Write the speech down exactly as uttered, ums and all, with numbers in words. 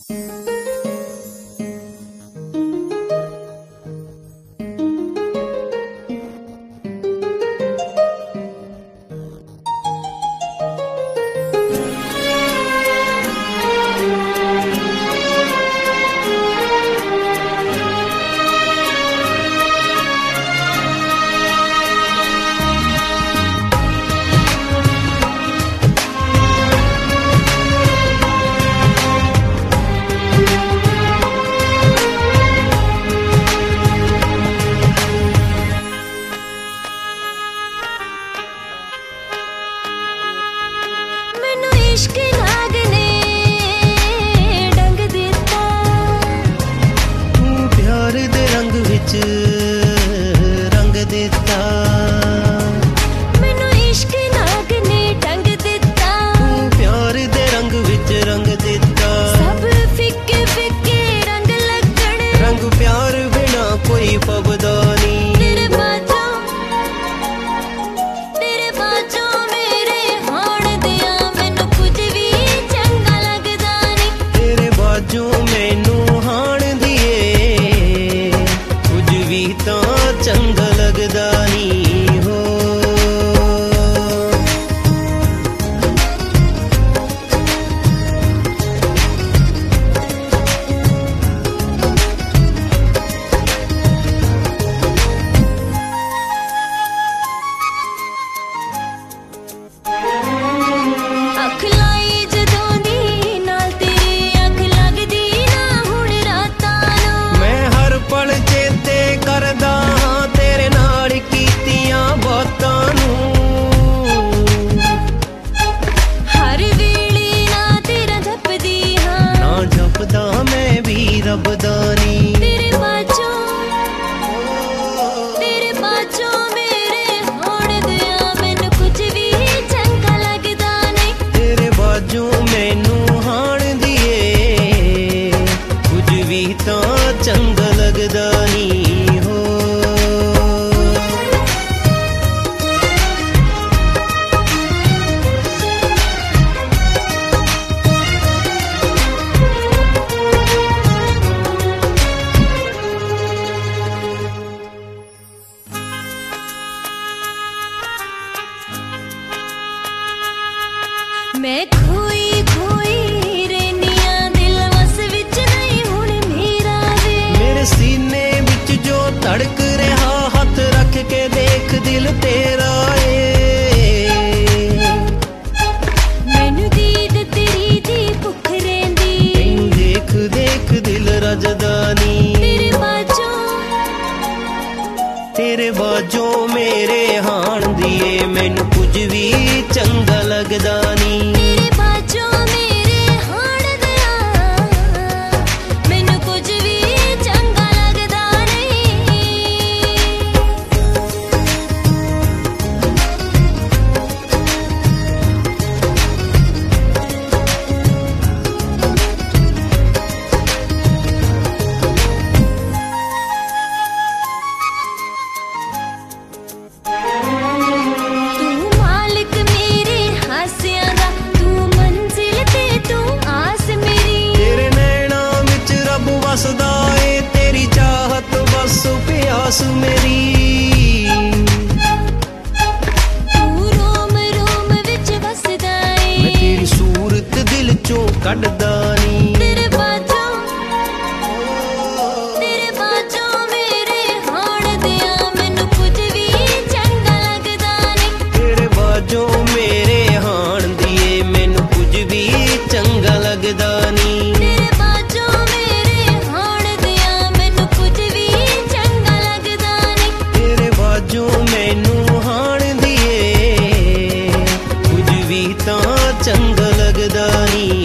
रंग दिता मैनू इश्क नाग ने ढंग दिता, प्यार दे रंग विच रंग दिता। सब फिक्के फिक्के रंग लगण, रंग प्यार बिना कोई पबदा नहीं। तेरे बाजों तेरे बाजों मेरे हाण दिया मैनू कुछ भी चंगा लगदा नहीं। तेरे बाजों मैनू हाण दिए कुछ भी तां चंगा लगदा नहीं हो। अख लाई जदों दी नाल तेरी अख लगदी ना हुण रातां नूं। मैं हर पल चेते करदा हां तेरे नाल कीतियां बातां नूं। हर वेले ना तेरा जपदी हां, ना जपदा मैं भी रबदा नी। तेरे बाजों तेरे बाजों मेरे होण दिया मैनू कुछ भी चंगा लगदा नहीं। तेरे बाजू मैनू हाण दिए कुछ भी तां चंगा लगदा नहीं हो। मैं खोई खोई रेनिया दिल वस विच नहीं हुण मेरा वे। मेरे सीने विच जो धड़क रहा हाथ रख के देख दिल तेरा ए। मैनू दीद तेरी दी भुख रहिंदी, तैनू देख देख दिल रजदा नी। तेरे बाजों तेरे बाजों मेरे हाण दिए मैनू कुछ भी चंगा लगदा नी। तेरे बाजों मेरे हाण दिया मैनू कुछ भी चंगा लगदा नहीं। तू मालिक मेरे हासियां दा, तू मंजिल ते तू आस मेरी। तेरे नैना विच रब वसदा ए तेरी चाहत बस प्यास मेरी। तू रोम रोम विच वसदा मैं ए, तेरी सूरत दिल चों कढदा नी। तेरे बाजों तेरे बाजों मेरे हाण दिया मैनू कुछ भी चंगा लगदा नहीं। तेरे बाजों मेरे हाण दिए मैनू कुछ भी चंगा लगदा नी। तेरे बाजों मेरे हाण दिया मैनू कुछ भी चंगा लगदा नहीं। तेरे बाजों मैनू हाण दिए कुछ भी तां चंगा लगदा नी।